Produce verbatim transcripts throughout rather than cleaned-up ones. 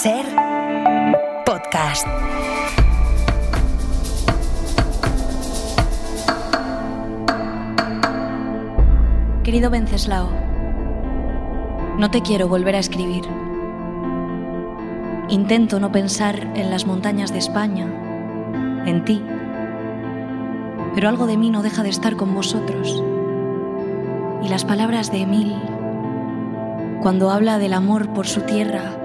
Ser podcast. Querido Venceslao, no te quiero volver a escribir. Intento no pensar en las montañas de España, en ti, pero algo de mí no deja de estar con vosotros. Y las palabras de Emil, cuando habla del amor por su tierra,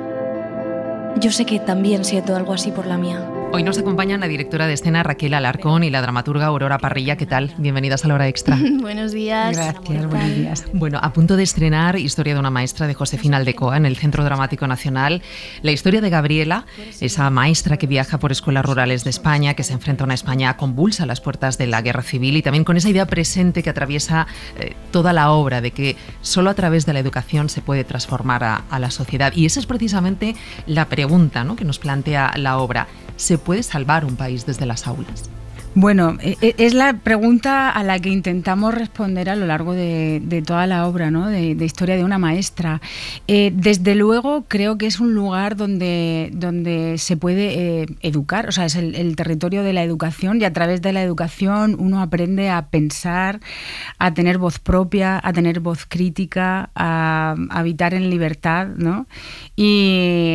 yo sé que también siento algo así por la mía. Hoy nos acompañan la directora de escena Raquel Alarcón y la dramaturga Aurora Parrilla. ¿Qué tal? Bienvenidas a La Hora Extra. Buenos días. Gracias, buenos días. Bueno, a punto de estrenar Historia de una maestra de Josefina Aldecoa en el Centro Dramático Nacional. La historia de Gabriela, esa maestra que viaja por escuelas rurales de España, que se enfrenta a una España convulsa a las puertas de la guerra civil y también con esa idea presente que atraviesa eh, toda la obra de que solo a través de la educación se puede transformar a, a la sociedad. Y esa es precisamente la pregunta, ¿no?, que nos plantea la obra. ¿Se puede salvar un país desde las aulas? Bueno, es la pregunta a la que intentamos responder a lo largo de, de toda la obra, ¿no?, de, de Historia de una maestra. Eh, desde luego creo que es un lugar donde, donde se puede eh, educar, o sea, es el, el territorio de la educación, y a través de la educación uno aprende a pensar, a tener voz propia, a tener voz crítica, a, a habitar en libertad, ¿no? Y,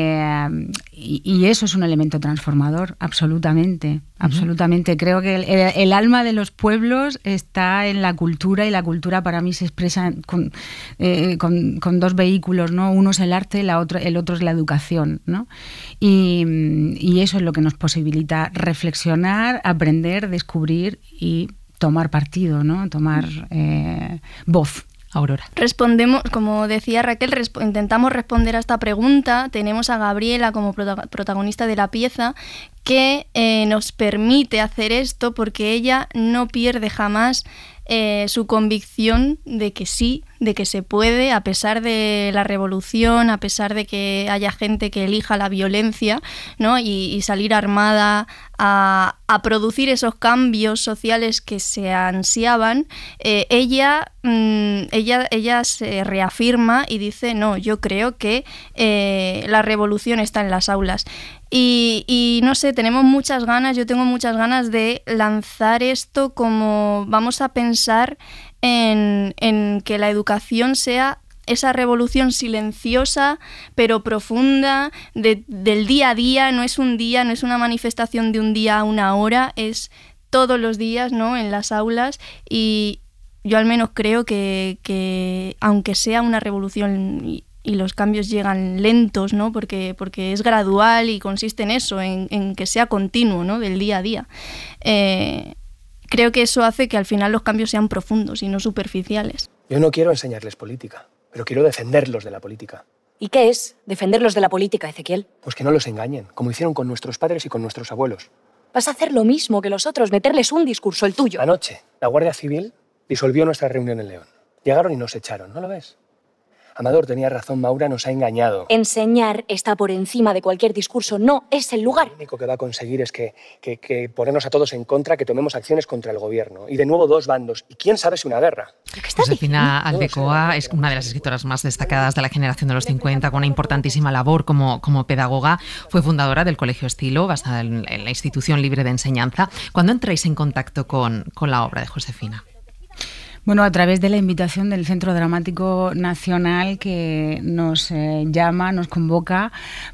y, y eso es un elemento transformador, absolutamente, absolutamente. Uh-huh. Creo que El, el, el alma de los pueblos está en la cultura, y la cultura para mí se expresa con, eh, con, con dos vehículos, ¿no? Uno es el arte, la otra, el otro es la educación, ¿no? Y, y eso es lo que nos posibilita reflexionar, aprender, descubrir y tomar partido, ¿no? Tomar eh, voz. Aurora. Respondemos, como decía Raquel, resp- intentamos responder a esta pregunta. Tenemos a Gabriela como prota- protagonista de la pieza, que eh, nos permite hacer esto porque ella no pierde jamás eh, su convicción de que sí, de que se puede, a pesar de la revolución, a pesar de que haya gente que elija la violencia, ¿no? y, y salir armada a, a producir esos cambios sociales que se ansiaban. Eh, ella, mmm, ella, ella se reafirma y dice, no, yo creo que eh, la revolución está en las aulas. Y, y no sé, tenemos muchas ganas, yo tengo muchas ganas de lanzar esto como vamos a pensar en, en que la educación sea esa revolución silenciosa pero profunda de, del día a día. No es un día, no es una manifestación de un día a una hora, es todos los días, ¿no?, en las aulas. Y yo al menos creo que, que aunque sea una revolución y, y los cambios llegan lentos, ¿no?, porque, porque es gradual y consiste en eso, en, en que sea continuo, ¿no?, del día a día. Eh, creo que eso hace que al final los cambios sean profundos y no superficiales. Yo no quiero enseñarles política, pero quiero defenderlos de la política. ¿Y qué es defenderlos de la política, Ezequiel? Pues que no los engañen, como hicieron con nuestros padres y con nuestros abuelos. Vas a hacer lo mismo que los otros, meterles un discurso, el tuyo. Anoche, la Guardia Civil disolvió nuestra reunión en León. Llegaron y nos echaron, ¿no lo ves? Amador tenía razón, Maura nos ha engañado. Enseñar está por encima de cualquier discurso, no es el lugar. Lo único que va a conseguir es que, que, que ponernos a todos en contra, que tomemos acciones contra el gobierno. Y de nuevo dos bandos. Y quién sabe si una guerra. Josefina Aldecoa es una de las escritoras más destacadas de la generación de los cincuenta, con una importantísima labor como, como pedagoga. Fue fundadora del Colegio Estilo, basada en, en la Institución Libre de Enseñanza. ¿Cuándo entráis en contacto con, con la obra de Josefina? Bueno, a través de la invitación del Centro Dramático Nacional, que nos eh, llama, nos convoca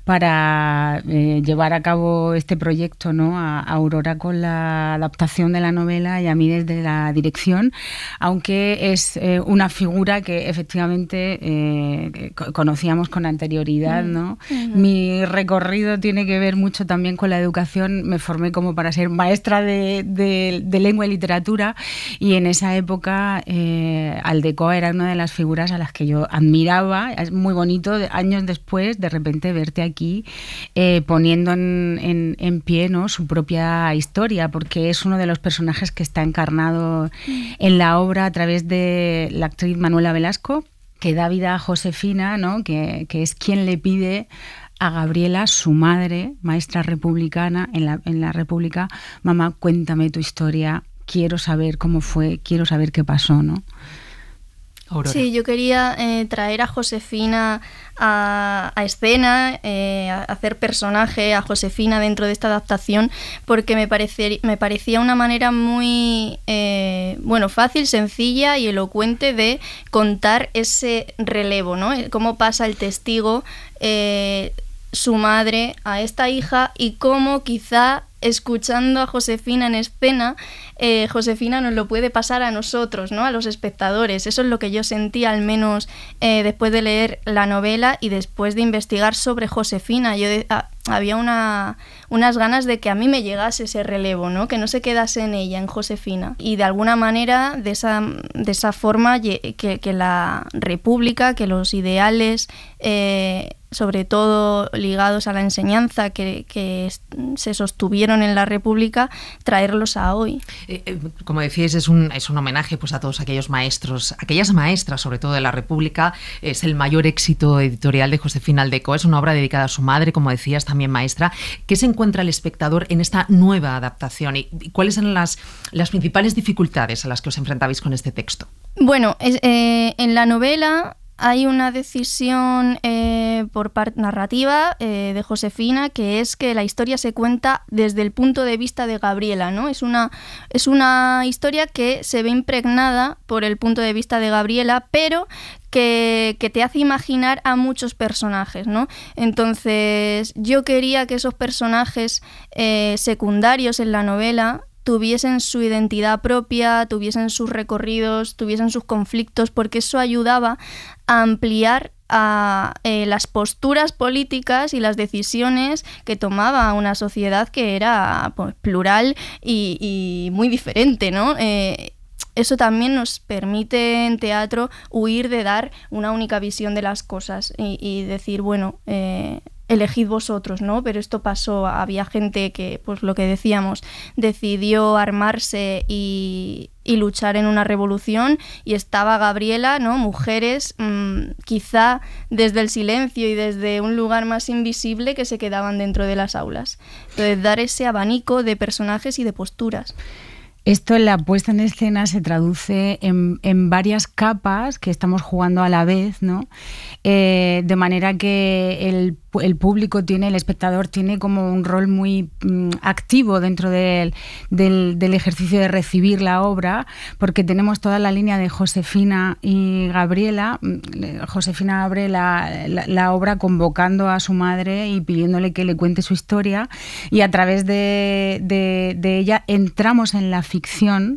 para eh, llevar a cabo este proyecto, ¿no?, a, a Aurora con la adaptación de la novela y a mí desde la dirección, aunque es eh, una figura que efectivamente eh, conocíamos con anterioridad, ¿no? Mm. Mi recorrido tiene que ver mucho también con la educación. Me formé como para ser maestra de, de, de lengua y literatura, y en esa época Eh, Aldecoa era una de las figuras a las que yo admiraba. Es muy bonito, años después, de repente verte aquí eh, poniendo en, en, en pie, ¿no?, su propia historia, porque es uno de los personajes que está encarnado en la obra a través de la actriz Manuela Velasco, que da vida a Josefina, ¿no?, que, que es quien le pide a Gabriela, su madre, maestra republicana en la, en la República, mamá, cuéntame tu historia, quiero saber cómo fue, quiero saber qué pasó, ¿no? Aurora. Sí, yo quería eh, traer a Josefina a, a escena, eh, a hacer personaje a Josefina dentro de esta adaptación, porque me, parece, me parecía una manera muy eh, bueno, fácil, sencilla y elocuente de contar ese relevo, ¿no? Cómo pasa el testigo, eh, su madre, a esta hija, y cómo quizá escuchando a Josefina en escena, eh, Josefina nos lo puede pasar a nosotros, ¿no? A los espectadores. Eso es lo que yo sentí, al menos eh, después de leer la novela y después de investigar sobre Josefina. Yo de, a, había una, unas ganas de que a mí me llegase ese relevo, ¿no? Que no se quedase en ella, en Josefina. Y de alguna manera, de esa, de esa forma, que, que la República, que los ideales, eh, sobre todo ligados a la enseñanza que, que se sostuvieron en la República, traerlos a hoy. Eh, eh, como decíais, es un, es un homenaje pues, a todos aquellos maestros, aquellas maestras, sobre todo de la República. Es el mayor éxito editorial de Josefina Aldecoa. Es una obra dedicada a su madre, como decías, también maestra. ¿Qué se encuentra el espectador en esta nueva adaptación? ¿Y, y cuáles son las, las principales dificultades a las que os enfrentabais con este texto? Bueno, es, eh, en la novela hay una decisión eh, por parte narrativa eh, de Josefina, que es que la historia se cuenta desde el punto de vista de Gabriela, ¿no? Es una, es una historia que se ve impregnada por el punto de vista de Gabriela, pero que, que te hace imaginar a muchos personajes, ¿no? Entonces, yo quería que esos personajes eh, secundarios en la novela tuviesen su identidad propia, tuviesen sus recorridos, tuviesen sus conflictos, porque eso ayudaba a ampliar a eh, las posturas políticas y las decisiones que tomaba una sociedad que era pues, plural y, y muy diferente, ¿no? Eh, Eso también nos permite en teatro huir de dar una única visión de las cosas y, y decir, bueno, eh, elegid vosotros, ¿no? Pero esto pasó, había gente que, pues lo que decíamos, decidió armarse y, y luchar en una revolución, y estaba Gabriela, ¿no? Mujeres, mmm, quizá desde el silencio y desde un lugar más invisible, que se quedaban dentro de las aulas. Entonces, dar ese abanico de personajes y de posturas. Esto en la puesta en escena se traduce en, en varias capas que estamos jugando a la vez, ¿no? Eh, de manera que el, el público tiene, el espectador tiene como un rol muy mm, activo dentro del, del, del ejercicio de recibir la obra, porque tenemos toda la línea de Josefina y Gabriela. Josefina abre la, la, la obra convocando a su madre y pidiéndole que le cuente su historia, y a través de, de, de ella entramos en la ficción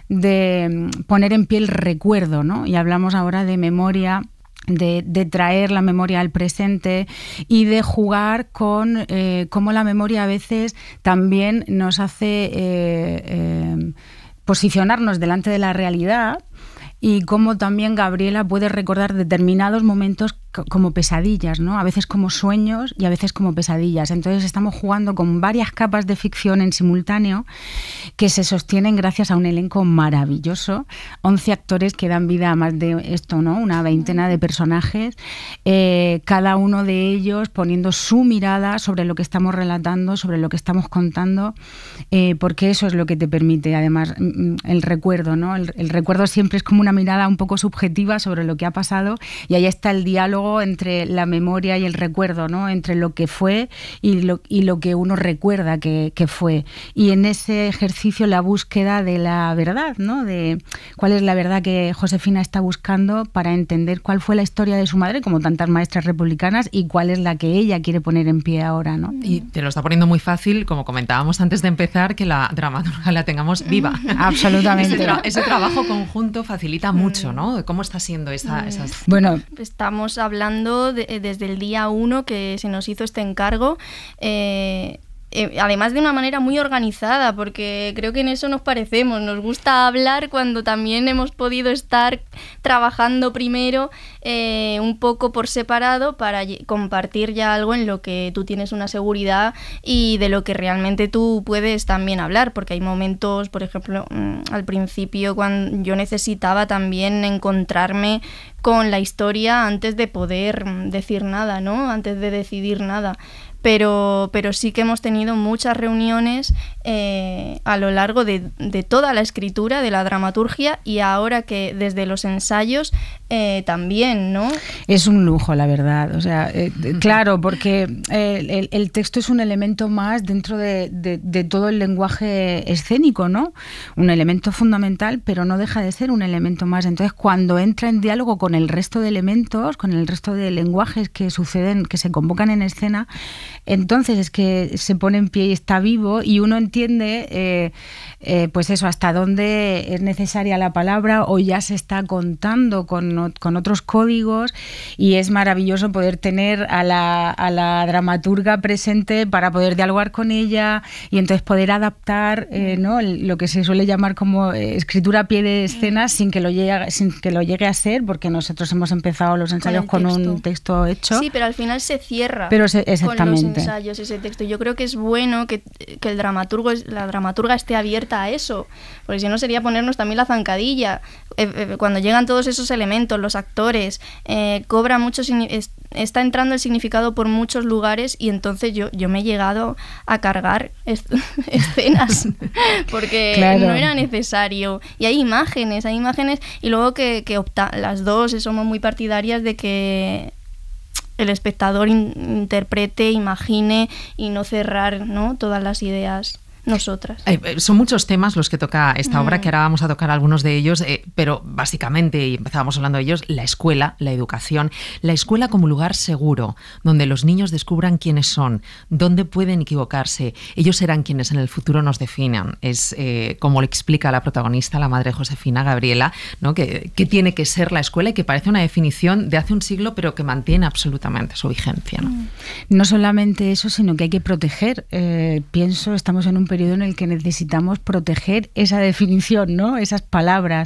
de poner en pie el recuerdo, ¿no? Y hablamos ahora de memoria, de, de traer la memoria al presente y de jugar con eh, cómo la memoria a veces también nos hace eh, eh, posicionarnos delante de la realidad, y cómo también Gabriela puede recordar determinados momentos como pesadillas, ¿no? A veces como sueños y a veces como pesadillas. Entonces estamos jugando con varias capas de ficción en simultáneo que se sostienen gracias a un elenco maravilloso, once actores que dan vida a más de esto, ¿no? Una veintena de personajes, eh, cada uno de ellos poniendo su mirada sobre lo que estamos relatando, sobre lo que estamos contando, eh, porque eso es lo que te permite, además, el recuerdo, ¿no? El, el recuerdo siempre es como una mirada un poco subjetiva sobre lo que ha pasado, y ahí está el diálogo entre la memoria y el recuerdo, ¿no? Entre lo que fue y lo, y lo que uno recuerda que, que fue. Y en ese ejercicio la búsqueda de la verdad, ¿no? De cuál es la verdad que Josefina está buscando para entender cuál fue la historia de su madre, como tantas maestras republicanas, y cuál es la que ella quiere poner en pie ahora, ¿no? Y te lo está poniendo muy fácil, como comentábamos antes de empezar, que la dramaturga la tengamos viva. Absolutamente. Ese, tra- ese trabajo conjunto facilita mucho, ¿no? ¿Cómo está siendo esa, esas...? Bueno, estamos hablando de, desde el día uno que se nos hizo este encargo, eh, eh, además de una manera muy organizada, porque creo que en eso nos parecemos, nos gusta hablar cuando también hemos podido estar trabajando primero eh, un poco por separado para compartir ya algo en lo que tú tienes una seguridad y de lo que realmente tú puedes también hablar, porque hay momentos, por ejemplo, al principio cuando yo necesitaba también encontrarme con la historia antes de poder decir nada, ¿no? Antes de decidir nada. Pero, pero sí que hemos tenido muchas reuniones eh, a lo largo de, de toda la escritura, de la dramaturgia, y ahora que desde los ensayos eh, también, ¿no? Es un lujo, la verdad. O sea, eh, claro, porque eh, el, el texto es un elemento más dentro de, de, de todo el lenguaje escénico, ¿no? Un elemento fundamental, pero no deja de ser un elemento más. Entonces, cuando entra en diálogo con el resto de elementos, con el resto de lenguajes que suceden, que se convocan en escena, entonces es que se pone en pie y está vivo, y uno entiende eh, eh, pues eso, hasta dónde es necesaria la palabra, o ya se está contando con, con otros códigos, y es maravilloso poder tener a la, a la dramaturga presente para poder dialogar con ella y entonces poder adaptar eh, ¿no? lo que se suele llamar como escritura a pie de escena sin que lo llegue, sin que lo llegue a ser, porque nosotros hemos empezado los ensayos con, con un texto hecho. Sí, pero al final se cierra. Pero se, exactamente. Con los ensayos, ese texto. Yo creo que es bueno que, que el dramaturgo, la dramaturga esté abierta a eso, porque si no sería ponernos también la zancadilla. Eh, eh, cuando llegan todos esos elementos, los actores, eh, cobra mucho, es, está entrando el significado por muchos lugares, y entonces yo, yo me he llegado a cargar es, escenas porque claro. no era necesario. Y hay imágenes, hay imágenes, y luego que, que opta, las dos somos muy partidarias de que el espectador in, interprete, imagine y no cerrar, ¿no? todas las ideas nosotras. Eh, son muchos temas los que toca esta mm. obra, que ahora vamos a tocar algunos de ellos, eh, pero básicamente, y empezábamos hablando de ellos, la escuela, la educación, la escuela como lugar seguro, donde los niños descubran quiénes son, dónde pueden equivocarse. Ellos serán quienes en el futuro nos definan. Es eh, como le explica la protagonista, la madre Josefina, Gabriela, ¿no? que, que tiene que ser la escuela, y que parece una definición de hace un siglo, pero que mantiene absolutamente su vigencia. No, no solamente eso, sino que hay que proteger. Eh, pienso, estamos en un periodo en el que necesitamos proteger esa definición, ¿no? Esas palabras,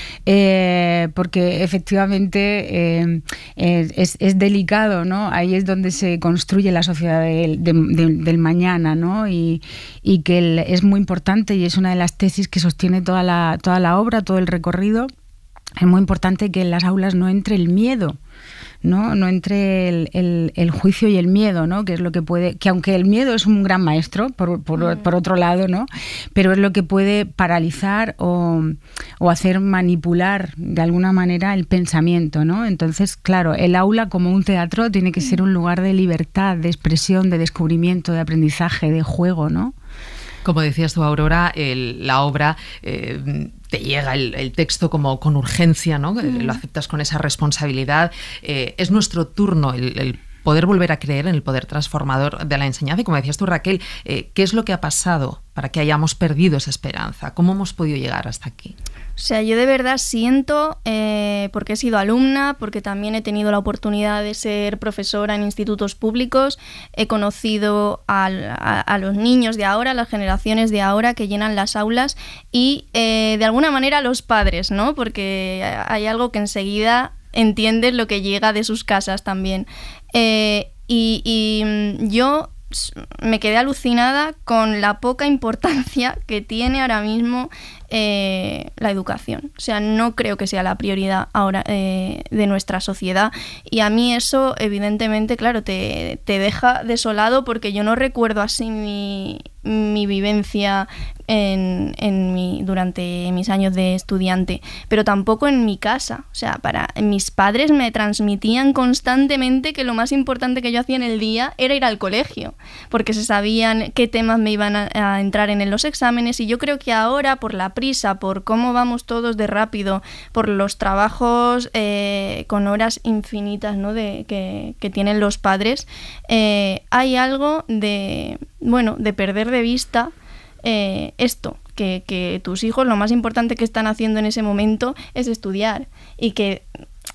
eh, porque efectivamente eh, es, es delicado, ¿no? Ahí es donde se construye la sociedad del, de, de, del mañana, ¿no? Y, y que el, es muy importante, y es una de las tesis que sostiene toda la, toda la obra, todo el recorrido. Es muy importante que en las aulas no entre el miedo, ¿no? No entre el, el, el juicio y el miedo, ¿no? Que es lo que puede, que aunque el miedo es un gran maestro, por, por, mm. por otro lado, ¿no? Pero es lo que puede paralizar o, o hacer manipular de alguna manera el pensamiento, ¿no? Entonces, claro, el aula como un teatro tiene que ser un lugar de libertad, de expresión, de descubrimiento, de aprendizaje, de juego, ¿no? Como decías tú, Aurora, el, la obra eh, te llega el, el texto como con urgencia, ¿no? Mm. Lo aceptas con esa responsabilidad. Eh, es nuestro turno el, el poder volver a creer en el poder transformador de la enseñanza. Y como decías tú, Raquel, eh, ¿qué es lo que ha pasado para que hayamos perdido esa esperanza? ¿Cómo hemos podido llegar hasta aquí? O sea, yo de verdad siento, eh, porque he sido alumna, porque también he tenido la oportunidad de ser profesora en institutos públicos, he conocido a, a, a los niños de ahora, las generaciones de ahora que llenan las aulas, y eh, de alguna manera a los padres, ¿no? Porque hay algo que enseguida entiendes lo que llega de sus casas también. Eh, y, y yo me quedé alucinada con la poca importancia que tiene ahora mismo eh, la educación. O sea, no creo que sea la prioridad ahora eh, de nuestra sociedad, y a mí eso evidentemente, claro, te, te deja desolado, porque yo no recuerdo así mi, mi vivencia en, en mi, durante mis años de estudiante, pero tampoco en mi casa. O sea, para mis padres me transmitían constantemente que lo más importante que yo hacía en el día era ir al colegio, porque se sabían qué temas me iban a, a entrar en los exámenes, y yo creo que ahora, por la prisa, por cómo vamos todos de rápido, por los trabajos eh, con horas infinitas, ¿no? de, que, que tienen los padres, eh, hay algo de, bueno, de perder de vista eh, esto, que, que tus hijos lo más importante que están haciendo en ese momento es estudiar, y que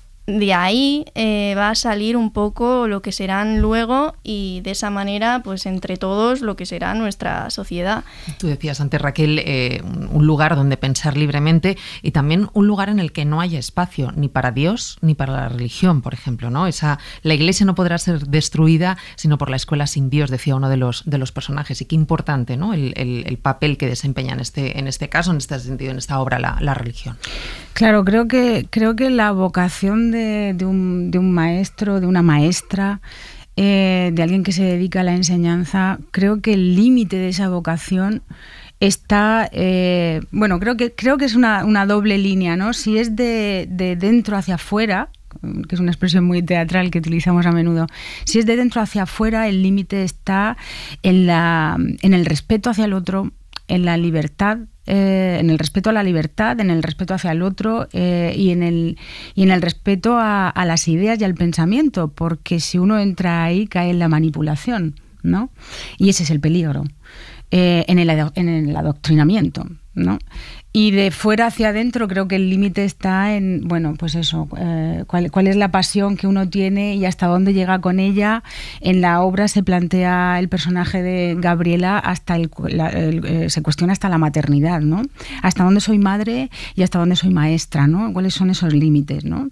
de ahí eh, va a salir un poco lo que serán luego, y de esa manera, pues entre todos, lo que será nuestra sociedad. Tú decías antes, Raquel, eh, un lugar donde pensar libremente, y también un lugar en el que no haya espacio ni para Dios ni para la religión, por ejemplo, ¿no? Esa, la iglesia no podrá ser destruida sino por la escuela sin Dios, decía uno de los, de los personajes. Y qué importante, ¿no? El, el, el papel que desempeña en este, en este caso, en este sentido, en esta obra, la, la religión. Claro, creo que, creo que la vocación de, de, un, de un maestro, de una maestra, eh, de alguien que se dedica a la enseñanza, creo que el límite de esa vocación está, eh, bueno, creo que, creo que es una, una doble línea, ¿no? Si es de, de dentro hacia afuera, que es una expresión muy teatral que utilizamos a menudo, si es de dentro hacia afuera, el límite está en, la, en el respeto hacia el otro, en la libertad, eh, en el respeto a la libertad, en el respeto hacia el otro eh, y, en el, y en el respeto a, a las ideas y al pensamiento, porque si uno entra ahí cae en la manipulación, ¿no? Y ese es el peligro, eh, en, el, en el adoctrinamiento, ¿no? Y de fuera hacia adentro creo que el límite está en, bueno, pues eso, eh, cuál, cuál es la pasión que uno tiene y hasta dónde llega con ella. En la obra se plantea el personaje de Gabriela, hasta el, la, el, eh, se cuestiona hasta la maternidad, ¿no? Hasta dónde soy madre y hasta dónde soy maestra, ¿no? ¿Cuáles son esos límites, ¿no?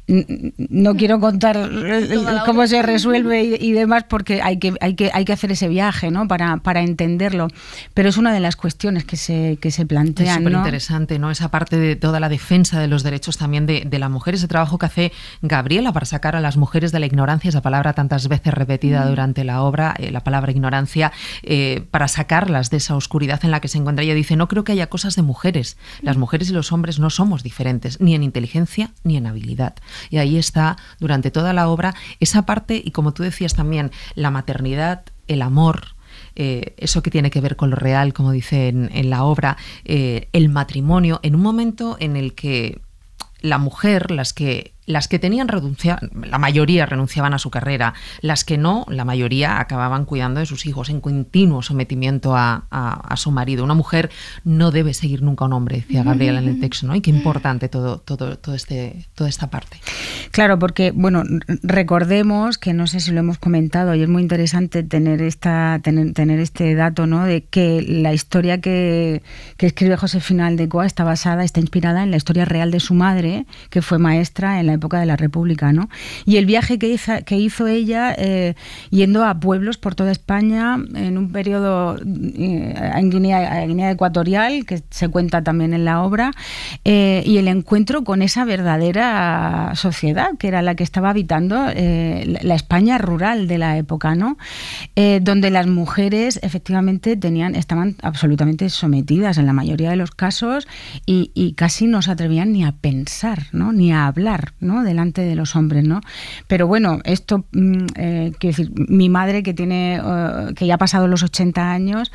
No quiero contar el, el, cómo se resuelve y, y demás, porque hay que, hay que, hay que hacer ese viaje, ¿no? Para, para entenderlo. Pero es una de las cuestiones que se, que se plantean, ¿no? Interesante, ¿no? Esa parte de toda la defensa de los derechos también de, de la mujer, ese trabajo que hace Gabriela para sacar a las mujeres de la ignorancia, esa palabra tantas veces repetida mm. durante la obra, eh, la palabra ignorancia, eh, para sacarlas de esa oscuridad en la que se encuentra. Ella dice, no creo que haya cosas de mujeres. Las mujeres y los hombres no somos diferentes, ni en inteligencia ni en habilidad. Y ahí está, durante toda la obra, esa parte, y como tú decías también, la maternidad, el amor, Eh, eso que tiene que ver con lo real, como dice en, en la obra, eh, el matrimonio, en un momento en el que la mujer, las que las que tenían renuncia, la mayoría renunciaban a su carrera, las que no, la mayoría acababan cuidando de sus hijos en continuo sometimiento a, a, a su marido. Una mujer no debe seguir nunca a un hombre, decía Gabriela en el texto, ¿no? Y qué importante todo, todo, todo este, toda esta parte. Claro, porque, bueno, recordemos que no sé si lo hemos comentado y es muy interesante tener esta tener, tener este dato, ¿no? De que la historia que, que escribe Josefina Aldecoa está basada, está inspirada en la historia real de su madre, que fue maestra en la época de la República, ¿no? Y el viaje que hizo, que hizo ella eh, yendo a pueblos por toda España en un periodo eh, en Guinea, Guinea Ecuatorial, que se cuenta también en la obra, eh, y el encuentro con esa verdadera sociedad que era la que estaba habitando eh, la España rural de la época, ¿no? Eh, donde las mujeres efectivamente tenían, estaban absolutamente sometidas en la mayoría de los casos y, y casi no se atrevían ni a pensar, ¿no? Ni a hablar, ¿no? Delante de los hombres, ¿no? Pero bueno, esto, eh, quiero decir, mi madre que tiene, uh, que ya ha pasado los ochenta años,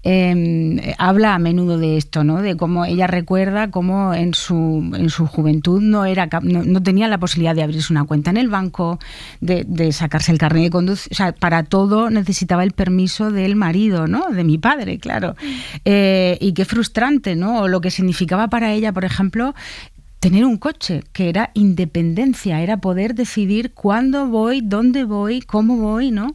eh, habla a menudo de esto, ¿no? De cómo ella recuerda cómo en su, en su juventud no, era, no, no tenía la posibilidad de abrirse una cuenta en el banco, de, de sacarse el carnet de conducir, o sea, para todo necesitaba el permiso del marido, ¿no? De mi padre, claro. Eh, y qué frustrante, ¿no? O lo que significaba para ella, por ejemplo, tener un coche, que era independencia, era poder decidir cuándo voy, dónde voy, cómo voy, ¿no?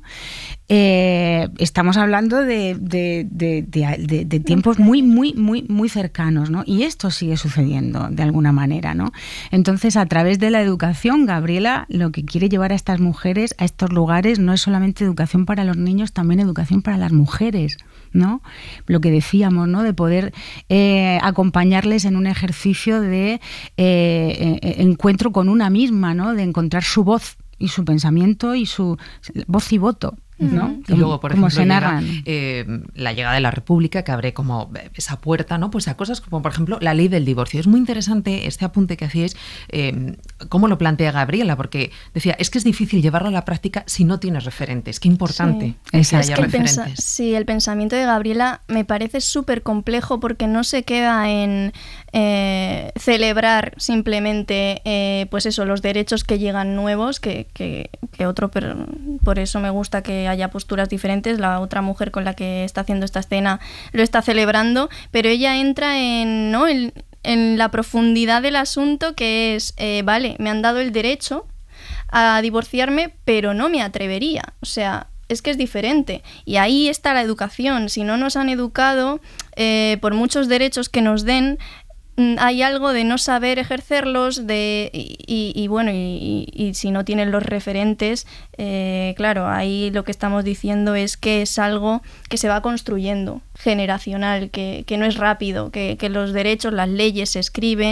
Eh, estamos hablando de, de, de, de, de, de tiempos muy, muy, muy, muy cercanos, ¿no? Y esto sigue sucediendo de alguna manera, ¿no? Entonces, a través de la educación, Gabriela lo que quiere llevar a estas mujeres a estos lugares no es solamente educación para los niños, también educación para las mujeres, ¿no? Lo que decíamos, ¿no? De poder eh, acompañarles en un ejercicio de eh, eh, encuentro con una misma, ¿no? De encontrar su voz y su pensamiento y su voz y voto, ¿no? Y luego, por ejemplo, se narran. Llega, eh, la llegada de la República, que abre como esa puerta, ¿no? Pues a cosas como, por ejemplo, la ley del divorcio. Es muy interesante este apunte que hacíais, eh, cómo lo plantea Gabriela, porque decía, es que es difícil llevarlo a la práctica si no tienes referentes. Qué importante sí. es que haya es que referentes. El pensa- sí, el pensamiento de Gabriela me parece súper complejo porque no se queda en eh, celebrar simplemente, eh, pues eso, los derechos que llegan nuevos, que, que, que otro, pero por eso me gusta que haya posturas diferentes. La otra mujer con la que está haciendo esta escena lo está celebrando, pero ella entra en, ¿no? en, en la profundidad del asunto, que es, eh, vale, me han dado el derecho a divorciarme, pero no me atrevería. O sea, es que es diferente. Y ahí está la educación. Si no nos han educado, eh, por muchos derechos que nos den, hay algo de no saber ejercerlos, de y, y, y bueno, y, y, y si no tienen los referentes, eh, claro, ahí lo que estamos diciendo es que es algo que se va construyendo, generacional, que, que no es rápido, que, que los derechos, las leyes se escriben,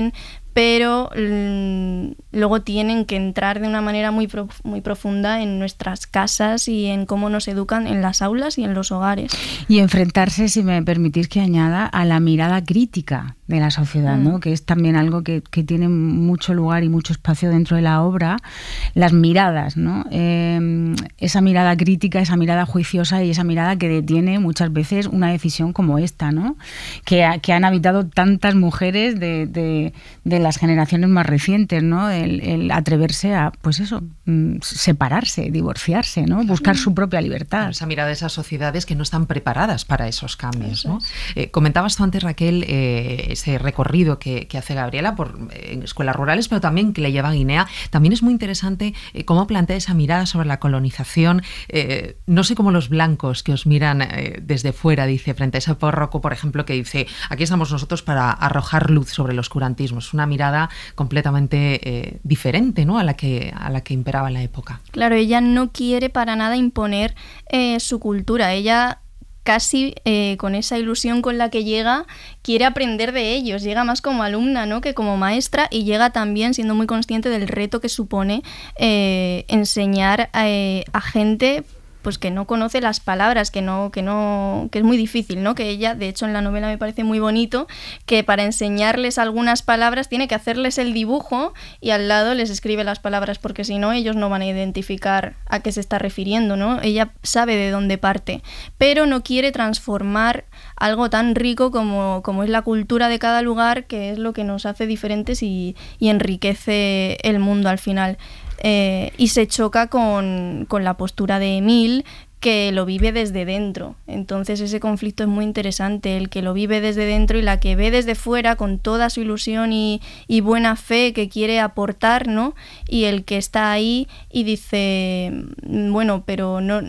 pero mmm, luego tienen que entrar de una manera muy, prof- muy profunda en nuestras casas y en cómo nos educan en las aulas y en los hogares. Y enfrentarse, si me permitís que añada, a la mirada crítica de la sociedad, mm. ¿no? Que es también algo que, que tiene mucho lugar y mucho espacio dentro de la obra, las miradas, ¿no? Eh, esa mirada crítica, esa mirada juiciosa y esa mirada que detiene muchas veces una decisión como esta, ¿no? Que, ha, que han habitado tantas mujeres de, de, de las generaciones más recientes, ¿no? El, el atreverse a, pues eso, separarse, divorciarse, ¿no? Buscar su propia libertad. Esa mirada de esas sociedades que no están preparadas para esos cambios, ¿no? Eh, comentabas tú antes, Raquel, eh, ese recorrido que, que hace Gabriela por eh, escuelas rurales, pero también que le lleva a Guinea. También es muy interesante eh, cómo plantea esa mirada sobre la colonización. Eh, no sé cómo los blancos que os miran eh, desde fuera, dice, frente a ese párroco, por ejemplo, que dice, aquí estamos nosotros para arrojar luz sobre el oscurantismo. Es una mirada completamente eh, diferente, ¿no? a la que, a la que imperaba en la época. Claro, ella no quiere para nada imponer eh, su cultura. Ella casi eh, con esa ilusión con la que llega, quiere aprender de ellos. Llega más como alumna, ¿no?, que como maestra, y llega también siendo muy consciente del reto que supone eh, enseñar eh, a gente pues que no conoce las palabras, que no, que no, que es muy difícil, ¿no? Que ella, de hecho, en la novela me parece muy bonito que para enseñarles algunas palabras tiene que hacerles el dibujo y al lado les escribe las palabras, porque si no ellos no van a identificar a qué se está refiriendo, ¿no? Ella sabe de dónde parte, pero no quiere transformar algo tan rico como, como es la cultura de cada lugar, que es lo que nos hace diferentes y, y enriquece el mundo al final. Eh, y se choca con, con la postura de Emil, que lo vive desde dentro. Entonces ese conflicto es muy interesante, el que lo vive desde dentro y la que ve desde fuera con toda su ilusión y, y buena fe que quiere aportar, ¿no? Y el que está ahí y dice, bueno, pero no...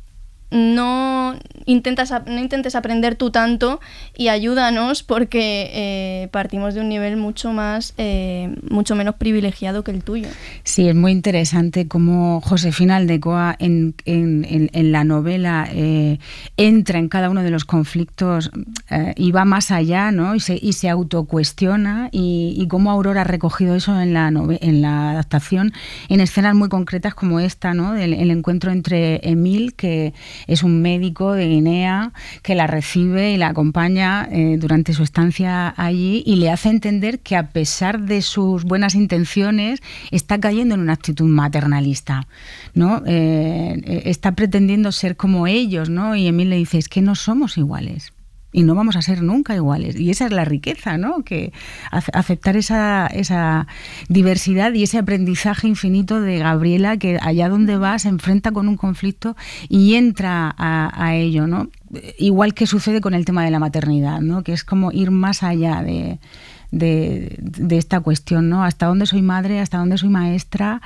No, intentas, no intentes aprender tú tanto y ayúdanos, porque eh, partimos de un nivel mucho más, eh, mucho menos privilegiado que el tuyo. Sí, es muy interesante cómo Josefina Aldecoa en, en, en, en la novela eh, entra en cada uno de los conflictos eh, y va más allá, ¿no? Y se, y se autocuestiona, y, y cómo Aurora ha recogido eso en la, nove- en la adaptación en escenas muy concretas como esta, ¿no? El, el encuentro entre Emil, que es un médico de Guinea, que la recibe y la acompaña eh, durante su estancia allí, y le hace entender que a pesar de sus buenas intenciones está cayendo en una actitud maternalista, ¿no? Eh, está pretendiendo ser como ellos, ¿no? Y Emil le dice, es que no somos iguales. Y no vamos a ser nunca iguales. Y esa es la riqueza, ¿no? Que aceptar esa, esa diversidad y ese aprendizaje infinito de Gabriela, que allá donde va se enfrenta con un conflicto y entra a, a ello, ¿no? Igual que sucede con el tema de la maternidad, ¿no? Que es como ir más allá de... De, de esta cuestión, ¿no? Hasta dónde soy madre, hasta dónde soy maestra,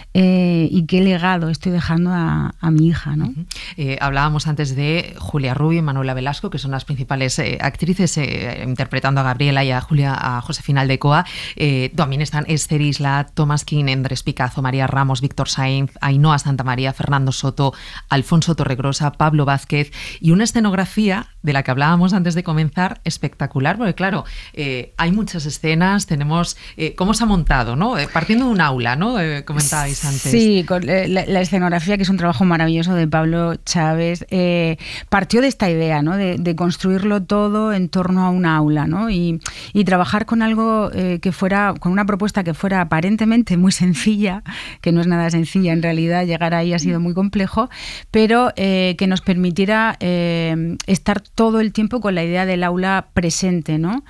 eh, y qué legado estoy dejando a, a mi hija, ¿no? Uh-huh. Eh, hablábamos antes de Julia Rubio y Manuela Velasco, que son las principales eh, actrices eh, interpretando a Gabriela y a Julia, a Josefina Aldecoa. Eh, también están Esther Isla, Tomás King, Andrés Picazo, María Ramos, Víctor Sainz, Ainhoa Santamaría, Fernando Soto, Alfonso Torregrosa, Pablo Vázquez, y una escenografía de la que hablábamos antes de comenzar espectacular, porque claro, eh, hay muchas escenas, tenemos eh, cómo se ha montado, ¿no? Eh, partiendo de un aula, ¿no? Eh, comentabais antes. Sí, con la, la escenografía, que es un trabajo maravilloso de Pablo Chávez, eh, partió de esta idea, ¿no? De, de construirlo todo en torno a un aula, ¿no? Y, y trabajar con algo eh, que fuera, con una propuesta que fuera aparentemente muy sencilla, que no es nada sencilla en realidad, llegar ahí ha sido muy complejo, pero eh, que nos permitiera eh, estar todo el tiempo con la idea del aula presente, ¿no?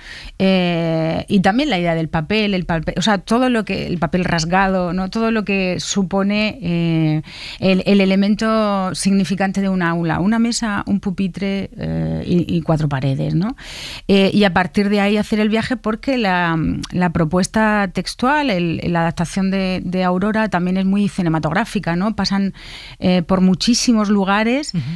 Eh, y también la idea del papel, el papel, o sea, todo lo que, el papel rasgado, ¿no? Todo lo que supone eh, el, el elemento significante de un aula, una mesa, un pupitre eh, y, y cuatro paredes, ¿no? Eh, y a partir de ahí hacer el viaje, porque la, la propuesta textual, el, la adaptación de, de Aurora también es muy cinematográfica, ¿no? Pasan eh, por muchísimos lugares, uh-huh.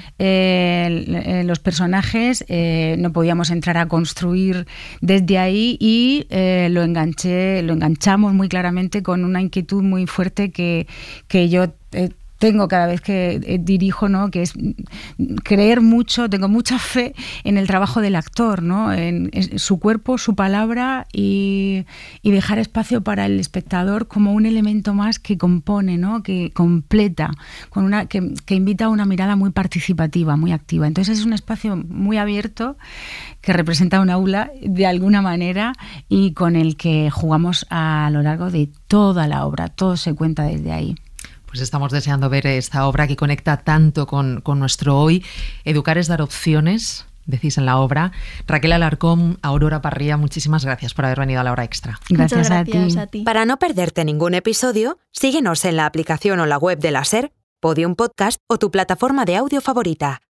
eh, los personajes. Eh, no podíamos entrar a construir desde ahí, y eh, lo enganché, lo enganchamos muy claramente con una inquietud muy fuerte que, que yo eh, tengo cada vez que dirijo, ¿no? Que es creer mucho, tengo mucha fe en el trabajo del actor, ¿no? En, en su cuerpo, su palabra y, y dejar espacio para el espectador como un elemento más que compone, ¿no? Que completa, con una, que, que invita a una mirada muy participativa, muy activa. Entonces es un espacio muy abierto que representa un aula de alguna manera y con el que jugamos a lo largo de toda la obra, todo se cuenta desde ahí. Pues estamos deseando ver esta obra que conecta tanto con, con nuestro hoy. Educar es dar opciones, decís en la obra. Raquel Alarcón, Aurora Parrilla, muchísimas gracias por haber venido a La Hora Extra. Gracias, gracias a, a ti. ti. Para no perderte ningún episodio, síguenos en la aplicación o la web de la SER, Podium Podcast o tu plataforma de audio favorita.